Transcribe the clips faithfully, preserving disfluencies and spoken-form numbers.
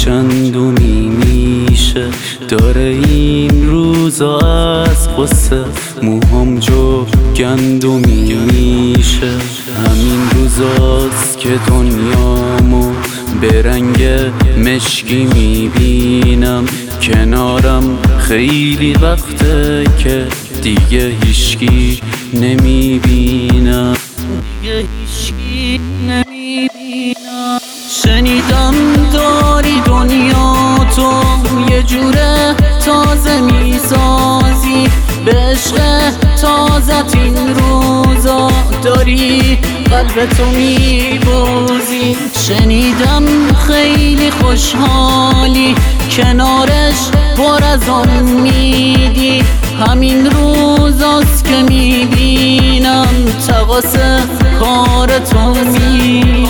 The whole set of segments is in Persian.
چندمی میشه داره این روزا از قصه موهام جو گندمی میشه. همین روزاست که دنیامو به رنگ مشکی میبینم، کنارم خیلی وقته که دیگه هیچکی نمیبینم، دیگه هیچکی نمیبینم. شنیدم داری دنیا تو یه جوره تازه میسازی، به عشق تازت این روزا داری قلبتو میبوزی. شنیدم خیلی خوشحالی کنارش پر از امیدی، همین روزاست که میبینم تقاص کارتو میدی.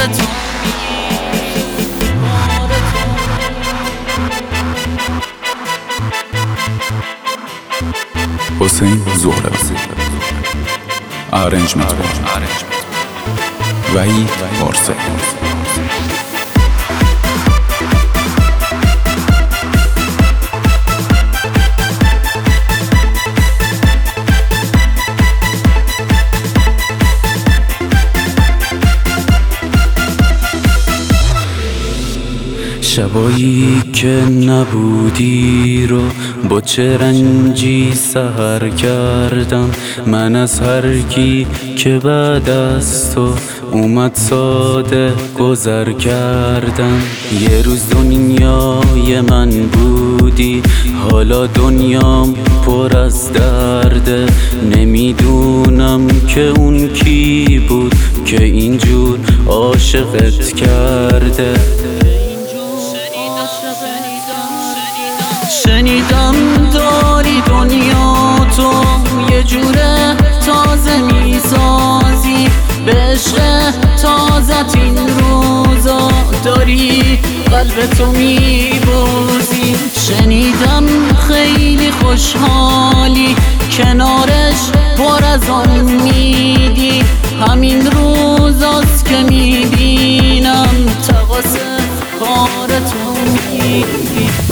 حسین زهروی ارنجمنت وحید پارسا. شبایی که نبودی رو با چه رنجی سحر کردم، من از هر کی که بعد از تو اومد ساده گذر کردم. یه روز دنیای من بودی، حالا دنیام پر از درده. نمیدونم که اون کی بود که اینجور عاشقت کرده. شنیدم داری دنیا تو یه جوره تازه میسازی، به عشق تازت این روزا داری قلبتو میبوزی. شنیدم خیلی خوشحالی کنارش پر از امیدی، همین روزاست که میبینم تقاص کارتو میدی.